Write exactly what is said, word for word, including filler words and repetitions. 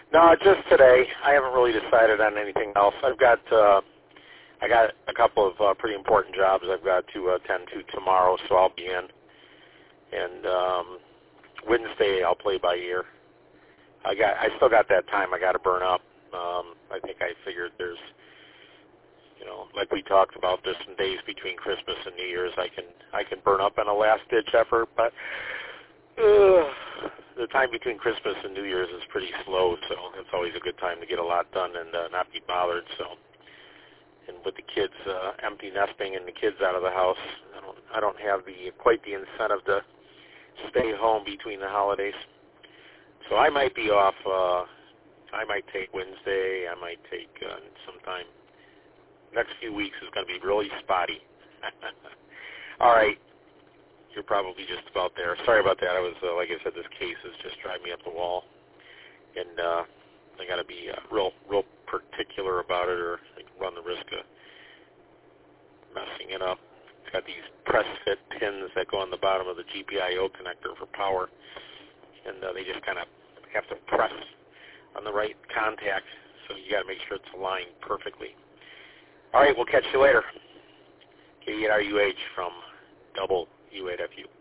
No, just today. I haven't really decided on anything else. I've got uh, I got a couple of uh, pretty important jobs I've got to attend to tomorrow, so I'll be in. And um, Wednesday I'll play by ear. I got I still got that time I got to burn up. Um, I think I figured there's, you know, like we talked about, there's some days between Christmas and New Year's I can I can burn up in a last ditch effort, but uh, the time between Christmas and New Year's is pretty slow, so it's always a good time to get a lot done and uh, not be bothered. So, and with the kids uh, empty nesting and the kids out of the house, I don't I don't have the quite the incentive to stay home between the holidays. So I might be off. Uh, I might take Wednesday. I might take uh, sometime. Next few weeks is going to be really spotty. All right. You're probably just about there. Sorry about that. I was, uh, like I said, this case is just driving me up the wall. And uh, I got to be uh, real real particular about it, or I can run the risk of messing it up. It's got these press fit pins that go on the bottom of the G P I O connector for power. And uh, they just kind of have to press on the right contact, so you got to make sure it's aligned perfectly. All right, we'll catch you later. K eight R U H from Double U eight F U.